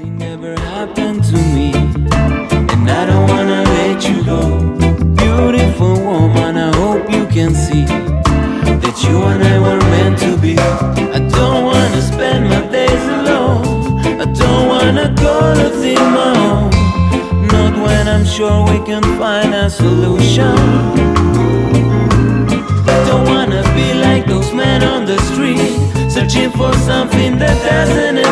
Nothing ever happened to me, and I don't wanna let you go. Beautiful woman, I hope you can see that you and I were meant to be. I don't wanna spend my days alone. I don't wanna go to think my own. Not when I'm sure we can find a solution. I don't wanna be like those men on the street, searching for something that doesn't